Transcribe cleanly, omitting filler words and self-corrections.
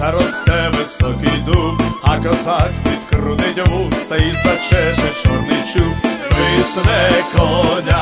росте високий дуб, а козак підкрутить вуса і зачеше чорний чуб, свисне коня.